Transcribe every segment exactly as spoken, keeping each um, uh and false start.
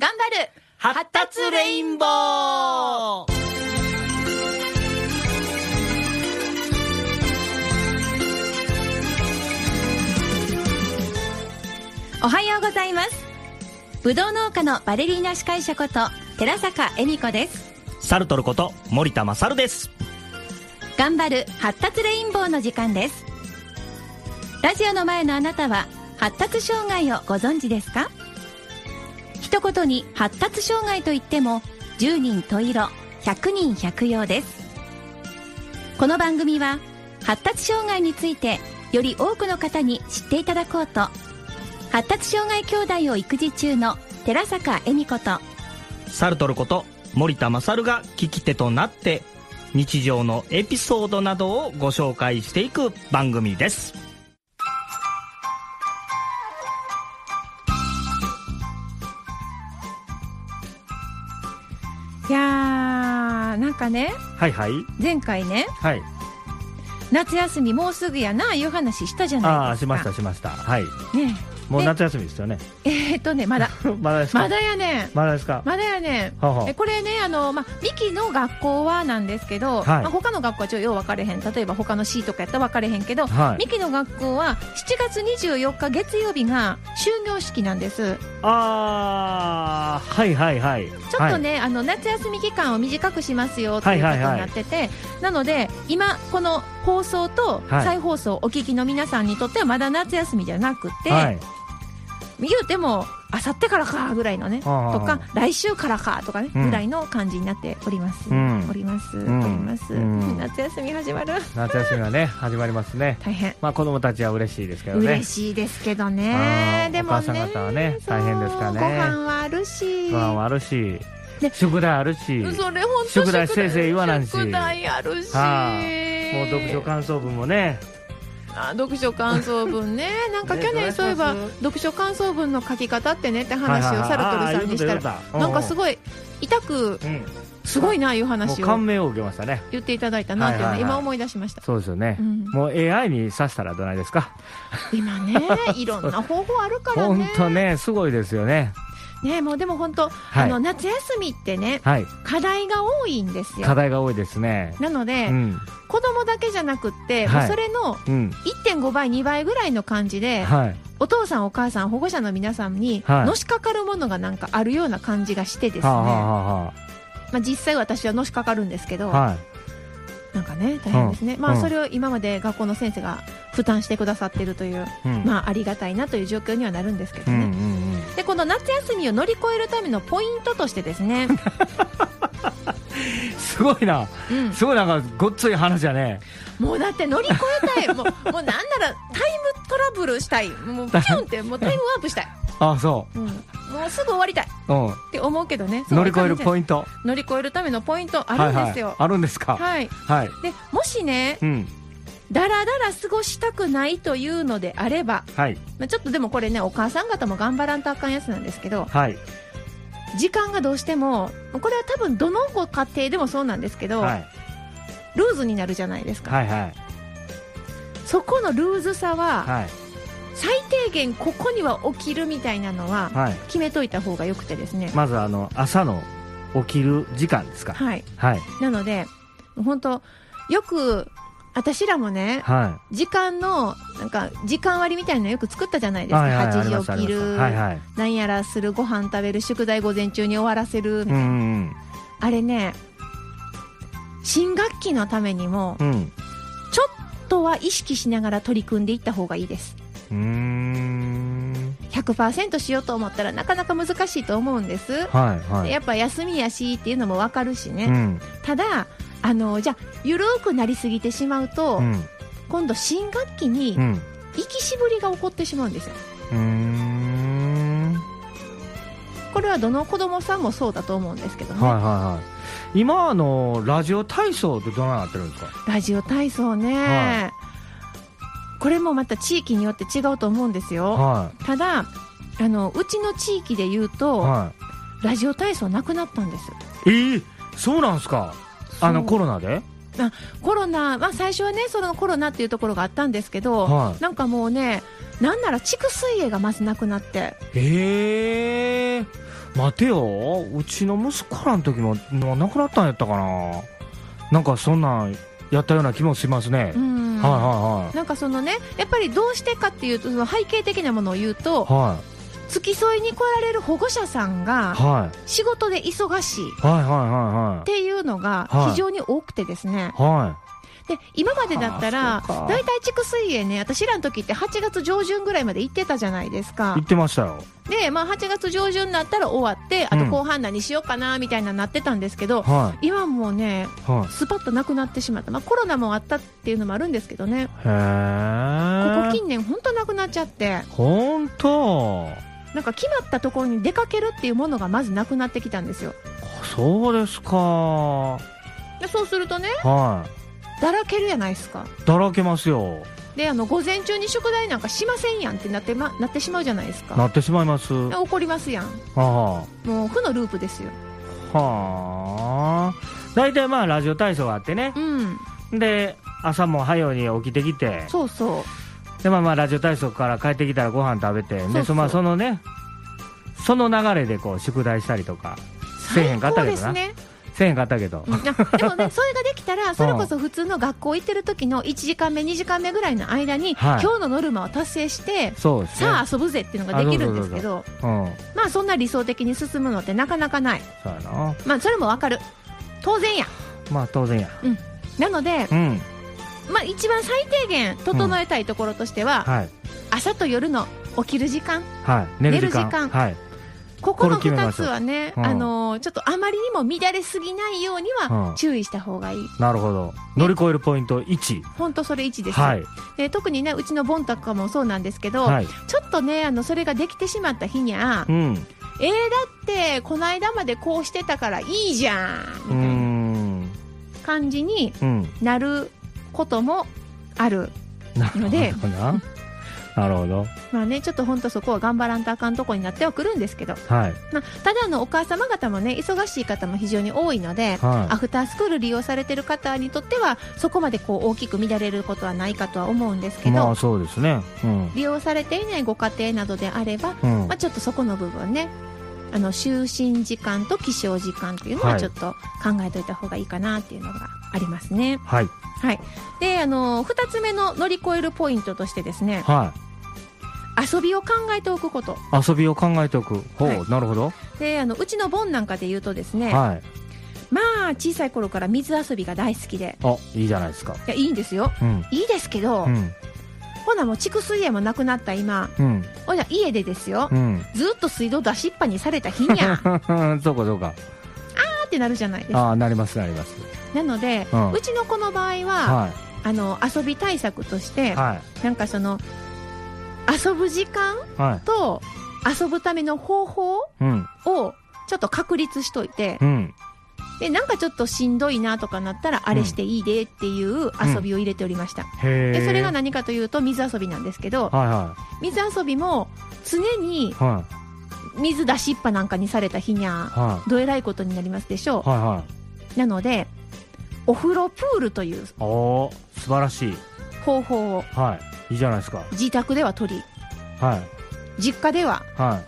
頑張る発達レインボー。 おはようございます。ぶどう農家のバレリーナ司会者こと寺坂恵美子です。 サルトルこと森田勝です。 頑張る発達レインボーの時間です。ラジオの前のあなたは発達障害をご存知ですか？一言に発達障害といってもじゅうにん十色ひゃくにん百葉です。この番組は発達障害についてより多くの方に知っていただこうと、発達障害兄弟を育児中の寺坂恵美子とサルトルこと森田勝が聞き手となって日常のエピソードなどをご紹介していく番組です。 いやー、なんかね、 はいはい、 前回ね、 はい、 夏休みもうすぐやないう話したじゃないですか。 ああ、しましたしました。はいね、 もう夏休みですよね。 えーっとねまだまだですか。 まだやねんまだですか。 まだやねん。 ははえこれね、あの、ま、ミキの学校はなんですけど、 はい、 まあ、他の学校はちょっとよう分かれへん。例えば他の市とかやったら分かれへんけど、 はい、 ミキの学校はしちがつにじゅうよっか月曜日が終業式なんです。 あー、はいはいはい。 ちょっとね、はい、あの夏休み期間を短くしますよということになってて、はいはいはい、なので今この放送と再放送をお聞きの皆さんにとってはまだ夏休みじゃなくて、はい、言うてもあさってからかぐらいのね、 はあはあ、 とか来週からかとかね、うん、ぐらいの感じになっております、うん、おります、うん、おります、うん、夏休み始まる。 夏休みがね始まりますね。 大変。 まあ子供たちは嬉しいですけどね。 嬉しいですけどね。でもね、 お母さん方はね大変ですからね。 ご飯はあるしご飯はあるし、宿題あるし、 それ本当宿題先生言わないし、 宿題あるし、 はあ、もう読書感想文もね、 あ、読書感想文ね。なんか去年そういえば読書感想文の書き方ってねって話をサルトルさんにしたら、なんかすごい痛く、うん、すごいないう話を感銘を受けましたね。 言っていただいたなっていうのは今思い出しました。 そうですよね、うん、もう エーアイ にさせたらどないですか。 今ねいろんな方法あるからね。 本当ね、すごいですよね。 ね、もうでも本当、はい、あの夏休みってね、はい、課題が多いんですよ。 課題が多いですね。 なので、うん、子供だけじゃなくって、はい、もうそれの いってんごばいにばいぐらいの感じで、はい、お父さんお母さん保護者の皆さんにのしかかるものがなんかあるような感じがしてですね、はあはあはあ、まあ、実際私はのしかかるんですけど、はい、なんかね大変ですね、うん、まあ、それを今まで学校の先生が負担してくださっているという、うん、まあ、ありがたいなという状況にはなるんですけどね、うんうんうん、でこの夏休みを乗り越えるためのポイントとしてですねすごいな、うん、すごいなんかごっつい話やね。 もうだって乗り越えたいもう、もうなんならタイムトラブルしたい、もうピュンってもうタイムワープしたいあ、そう、 うん、もうすぐ終わりたいって思うけどね。 乗り越えるポイント、 乗り越えるためのポイントあるんですよ、はいはい、 あるんですか。 はい、はい、でもしね、うん、だらだら過ごしたくないというのであれば、はい、まあ、ちょっとでもこれねお母さん方も頑張らんとあかんやつなんですけど、はい、時間がどうしてもこれは多分どのご家庭でもそうなんですけど、はい、ルーズになるじゃないですか、はいはい、そこのルーズさは、はい、最低限ここには起きるみたいなのは決めといた方がよくてですね、 まずあの朝の起きる時間ですか。 はい、はい、なので本当よく私らもね、はい、時間のなんか時間割みたいなのよく作ったじゃないですか、はいはい、はちじ起きる、はいはい、何やらする、ご飯食べる、宿題午前中に終わらせるみたいな、うんうん、あれね新学期のためにも、うん、ちょっとは意識しながら取り組んでいった方がいいです。うーん ひゃくパーセント しようと思ったらなかなか難しいと思うんです、はいはい、でやっぱ休みやしっていうのも分かるしね、うん、ただあのじゃあ緩くなりすぎてしまうと、うん、今度新学期に行きしぶりが起こってしまうんですよ、うーん、これはどの子供さんもそうだと思うんですけどね、はいはいはい、 今あのラジオ体操ってどうなってるんですか。 ラジオ体操ね、はい、これもまた地域によって違うと思うんですよ、はい、ただあのうちの地域で言うと、はい、ラジオ体操なくなったんです。 えー、そうなんですか。あのコロナであコロナ、まあ、最初はねそのコロナっていうところがあったんですけど、はい、なんかもうねなんなら地区水泳がまずなくなって、 へえ、 待てよ、うちの息子らの時ももう亡くなったんやったかな。なんかそんなんやったような気もしますね。うん、はいはいはい。 なんかそのね、やっぱりどうしてかっていうと、その背景的なものを言うと、はい、付き添いに来られる保護者さんが仕事で忙しいっていうのが非常に多くてですね、はいはいで今までだったらだいたい畜水園ね、私らの時ってはちがつ上旬ぐらいまで行ってたじゃないですか。 行ってましたよ。 で、まあ、はちがつ上旬になったら終わって、あと後半何しようかなみたいななってたんですけど、うん、今もうね、はい、スパッとなくなってしまった、まあ、コロナもあったっていうのもあるんですけどね。へー、ここ近年本当なくなっちゃって。 本当なんか決まったところに出かけるっていうものがまずなくなってきたんですよ。 そうですか。 でそうするとね、はいだらけるやないですか。 だらけますよ。 であの午前中に宿題なんかしませんやんってなって、ま、なってしまうじゃないですか。 なってしまいます。 怒りますやん。はあ、もう負のループですよ。 はあ。大体まあラジオ体操があってね、うん、で朝も早うに起きてきて、 そうそうで、まあ、まあラジオ体操から帰ってきたらご飯食べて、そうそうで そ,、まあ、そのねその流れでこう宿題したりとかせえへんかったけどな。最高ですね。せえへんかったけど、 うん、でもねそれができたらそれこそ普通の学校行ってる時のいちじかんめにじかんめぐらいの間に、はい、今日のノルマを達成して、そうですね、さあ遊ぶぜっていうのができるんですけど、うん、まあそんな理想的に進むのってなかなかない。そうやな。まあそれもわかる、当然や。 まあ当然や、 うん、なので、うん、まあ一番最低限整えたいところとしては、うんはい、朝と夜の起きる時間、はい、寝る時間、寝る時間、はい、ここのふたつはね、うん、あのー、ちょっとあまりにも乱れすぎないようには注意した方がいい、うん、 なるほど。乗り越えるポイントいち、 本当それいちです、はい、で特にねうちのボンタとかもそうなんですけど、はい、ちょっとねあのそれができてしまった日にゃ、うん、えー、だってこの間までこうしてたからいいじゃんみたいな感じになることもあるので、うん、なるほどな。 なるほど。 まあね、ちょっと本当そこは頑張らんとあかんとこになってはくるんですけど、はい、まあ、ただのお母様方もね忙しい方も非常に多いので、はい、アフタースクール利用されてる方にとってはそこまでこう大きく乱れることはないかとは思うんですけど、 まあそうですね、うん、 利用されていないご家庭などであれば、うん、まあ、ちょっとそこの部分ね、あの就寝時間と起床時間というのはちょっと考えておいた方がいいかなっていうのがありますね。はい、はい、であのふたつめの乗り越えるポイントとしてですね、はい、遊びを考えておくこと。 遊びを考えておく。ほう、はい、なるほど。 であのうちのボンなんかで言うとですね、はい、まあ小さい頃から水遊びが大好きで。 あ、いいじゃないですか。 いやいいんですよ、うん、いいですけど、うん、ほなもう蓄水園もなくなった今、うん、ほな家でですよ、うん、ずっと水道出しっぱにされた日にゃそうかそうか、 あーってなるじゃないですか。 あー、なりますなります。なので、うん、うちの子の場合は、はい、あの遊び対策として、はい、なんかその遊ぶ時間と遊ぶための方法をちょっと確立しといて、うん、でなんかちょっとしんどいなとかなったらあれしていいでっていう遊びを入れておりました、うん、でそれが何かというと水遊びなんですけど、はいはい、水遊びも常に水出しっぱなんかにされた日にゃ、はい、どえらいことになりますでしょう、はいはい、なのでお風呂プールというお素晴らしい方法を、 はい、いいじゃないですか。 自宅では取り、はい、実家では、はい、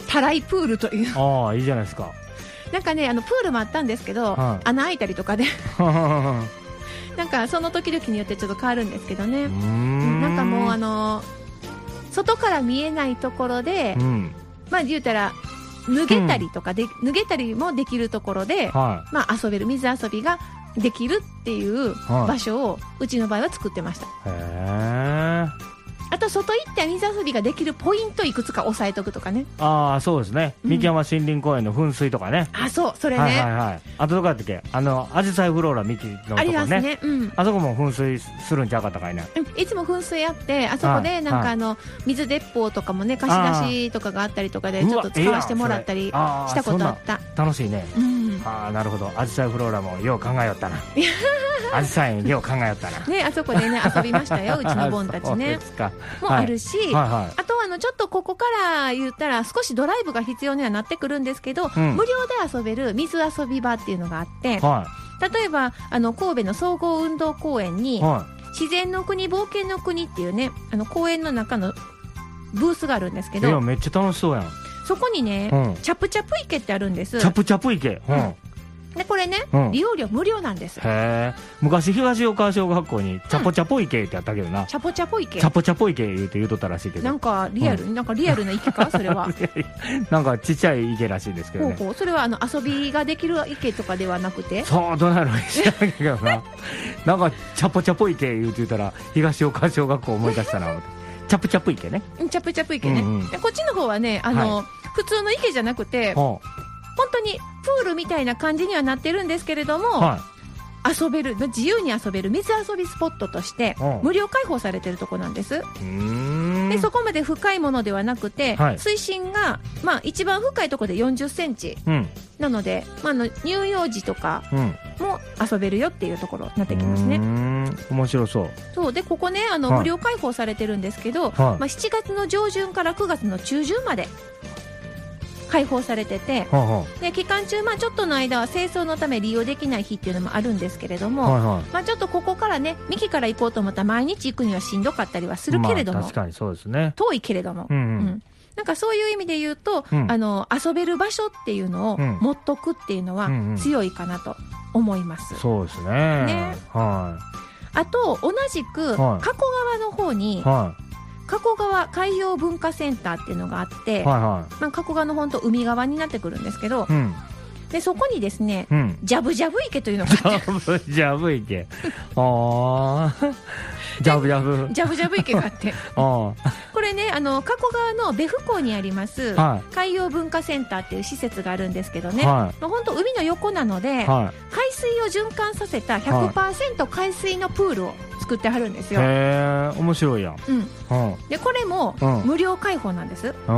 たらいプールという。 ああ、いいじゃないですか。 なんかねあのプールもあったんですけど、はい、穴開いたりとかでなんかその時々によってちょっと変わるんですけどね。んなんかもうあの外から見えないところで、うん、まあ言うたら脱げたりとかで、うん、脱げたりもできるところで、はい、まあ遊べる水遊びができるっていう場所をうちの場合は作ってました。へー。あと外行って水遊びができるポイントいくつか押さえとくとかね。 ああ、そうですね、うん、三木山森林公園の噴水とかね。 あ、そう、それね、 はいはいはい、あとどこだったっけ、あのアジサイフローラミキのとこね、ありますね、うん、あそこも噴水するんちゃうかったかいな、 うん、いつも噴水あってあそこでなんかあの、はい、水鉄砲とかもね貸し出しとかがあったりとかでちょっと使わせてもらったりしたことあった。 楽しいね、うん、ああなるほど。アジサイフローラもよう考えよったなアジサイよう考えよったなね、あそこでね遊びましたようちのボンたちねもあるし、はいはいはい、あとはあのちょっとここから言ったら少しドライブが必要にはなってくるんですけど、うん、無料で遊べる水遊び場っていうのがあって、はい、例えばあの神戸の総合運動公園に、はい、自然の国冒険の国っていうねあの公園の中のブースがあるんですけど、 いやめっちゃ楽しそうやん。 そこにね、うん、チャプチャプ池ってあるんです。 チャプチャプ池、うん、 でこれね、うん、利用料無料なんです。 へー、昔東岡小学校にチャポチャポ池ってあったけどな、うん、 チャポチャポ池チャポチャポ池言うて言うとったらしいけど、 なんかリアル、うん、なんかリアルな池かそれはなんかちっちゃい池らしいですけどね。 ほうほう、それはあの遊びができる池とかではなくて、 そうどうなるの知らんけどななんかチャポチャポ池言うて言ったら東岡小学校思い出したなチャプチャプ池ね。 チャプチャプ池ね、うんうん、でこっちの方はねあの、はい、普通の池じゃなくて、本当にプールみたいな感じにはなってるんですけれども、はい、遊べる自由に遊べる水遊びスポットとして無料開放されてるとこなんです。うーん、でそこまで深いものではなくて、はい、水深が、まあ、一番深いところでよんじゅっセンチ、うん、なので、まあ、あの乳幼児とかも遊べるよっていうところになってきますね。 うーん、面白そう。 そうでここねあの、はい、無料開放されてるんですけど、はい、まあ、しちがつの上旬からくがつの中旬まで開放されてて、はあはあ、で期間中、まあ、ちょっとの間は清掃のため利用できない日っていうのもあるんですけれども、はいはい、まあ、ちょっとここからね三木から行こうと思ったら毎日行くにはしんどかったりはするけれども、まあ、確かにそうですね、遠いけれども、うんうんうん、なんかそういう意味で言うと、うん、あの遊べる場所っていうのを持っとくっていうのは強いかなと思います、 うんうん、そうです ね, ね、はい、 あと同じく加古川の方に、はい、加古川海洋文化センターっていうのがあって、はいはい、まあ、加古川の本当海側になってくるんですけど、うん、でそこにですね、うん、ジャブジャブ池というのがあってジャブジャブ池あジャブジャブジャブジャブ池があってこれねあの加古川の別府港にあります、はい、海洋文化センターっていう施設があるんですけどね、はい、まあ、本当海の横なので、はい、海水を循環させた ひゃくパーセント 海水のプールを作ってはるんですよ。へー、面白いやん、うんうん、でこれも無料開放なんです、うん、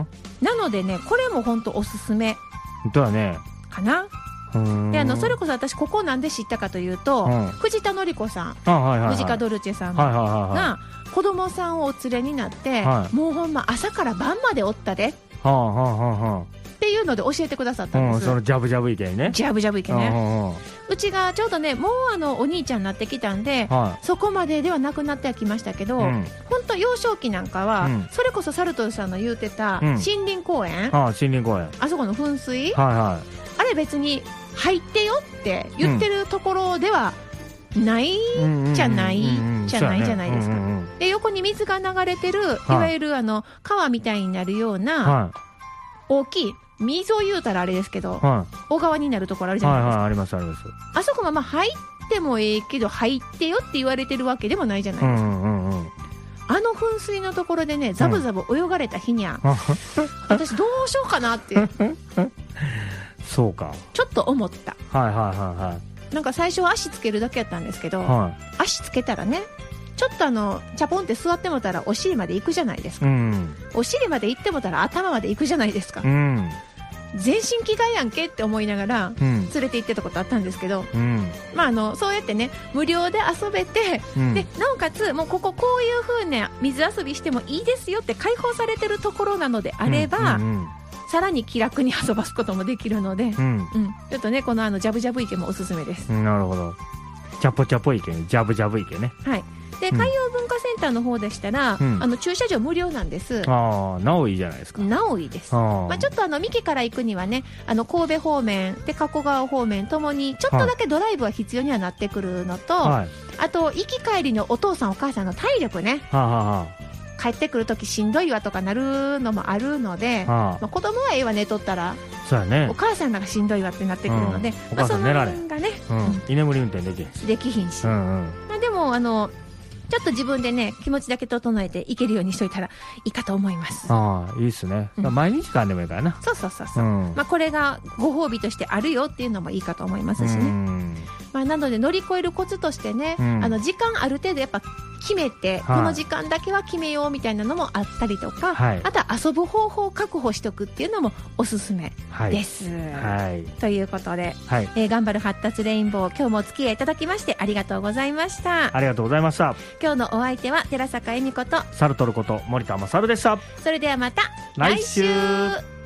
なのでねこれも本当おすすめだねかな。であのそれこそ私ここなんで知ったかというと、うん、藤田紀子さん、はいはい、ムジカドルチェさんが子供さんをお連れになって、はい、もうほんま朝から晩までおったで、はあはあはあ、っていうので教えてくださったんです、 うん、そのジャブジャブ池ねジャブジャブ池ね、はあはあ、うちがちょうどねもうあのお兄ちゃんになってきたんで、はい、そこまでではなくなってはきましたけど、うん、本当幼少期なんかは、うん、それこそサルトルさんの言うてた、うん、森林公園、 ああ森林公園あそこの噴水、 はいはい、 あれ別に入ってよって言ってるところではないじゃないじゃないじゃないですか、うんうんうん、で横に水が流れてる、はい、いわゆるあの川みたいになるような、はい、大きい水を言うたらあれですけど、はい、小川になるところあるじゃないですか、はいはい、ありますあります。あそこがまあ入ってもええけど入ってよって言われてるわけでもないじゃないですか、うんうんうん、あの噴水のところでねザブザブ泳がれた日にゃ、うん、私どうしようかなってそうかちょっと思った。 はいはいはいはい。 なんか最初は足つけるだけやったんですけど、はい、足つけたらねちょっとあのチャポンって座ってもたらお尻まで行くじゃないですか、うん、お尻まで行ってもたら頭まで行くじゃないですか、うん、全身着替えやんけって思いながら連れて行ってたことあったんですけど、うん、まあ、あのそうやってね無料で遊べて、うん、でなおかつもうこここういう風な水遊びしてもいいですよって開放されてるところなのであれば、うんうんうん、さらに気楽に遊ばすこともできるので、うんうん、ちょっとねこのあのジャブジャブ池もおすすめです、 うん、なるほど。チャポチャポ池ね、ジャブジャブ池ね。 はい。で海洋文化センターの方でしたら、うん、あの駐車場無料なんです。 ああ、なおいいじゃないですか。 なおいいです。あ、まあ、ちょっとあの三木から行くにはねあの神戸方面で加古川方面ともにちょっとだけドライブは必要にはなってくるのと、はい、あと行き帰りのお父さんお母さんの体力ね、はあはあ、帰ってくるときしんどいわとかなるのもあるので、はあ、まあ、子供はええわ寝とったらそうや、ね、お母さんらがしんどいわってなってくるので、うん、 お母さん寝られん、 まあ、その辺がね、 うん、居眠り運転できひんできひんし、うんうん、まあ、でもあのちょっと自分でね気持ちだけ整えていけるようにしといたらいいかと思います。 ああ、いいですね、うん、毎日間でもいいからな。 そうそうそうそう、うん、まあ、これがご褒美としてあるよっていうのもいいかと思いますしね、うん、まあ、なので乗り越えるコツとしてね、うん、あの時間ある程度やっぱ決めて、はい、この時間だけは決めようみたいなのもあったりとか、はい、あとは遊ぶ方法を確保しておくっていうのもおすすめです、はいはい、ということで、はい、えー、頑張る発達レインボー、今日もお付き合いいただきましてありがとうございました。 ありがとうございました。 今日のお相手は寺坂恵美子とサルトルこと森田勝でした。 それではまた来週。